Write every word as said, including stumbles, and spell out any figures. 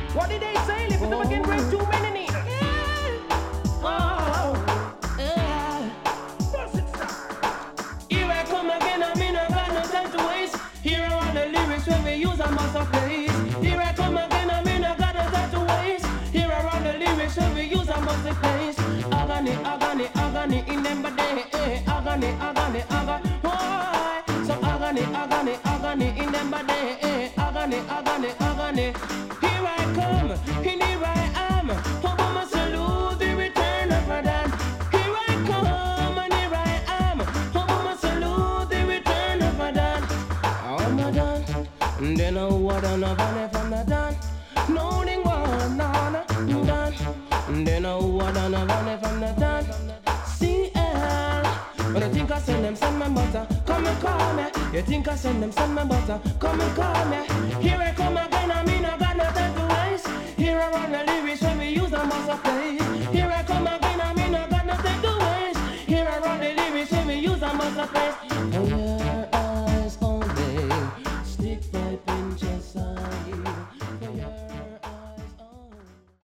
What did they say? Live it up again, break too many knees. Oh, yeah. Bust it, star. Here I come again, I mean I got no time to waste. Here are the lyrics when we use a masterpiece. Here I come again, I mean I got no time to waste. Here are the lyrics when we use a masterpiece. Agony, agony, agony in them body. Eh, agony, agony, agony. Why? So agony, agony, agony in them body. Eh, agony, agony, agony. Here I come, and here I am. Obama salute the return of Adan. Here I come, and here I am. Obama salute the return of Adan. Oh, Madan, then I would have done from the Dan. No, they want none, done. Then I would have done from the Dan. C L. But I think I send them, send my butter. Come and call me. You think I send them, send my butter. Come and call me. Here I come again, I mean I got no time to waste. Here I run the lyrics when we use a masterpiece. Here I come again, I mean I got no time to waste. Here I run the lyrics when we use a masterpiece. Oh yeah.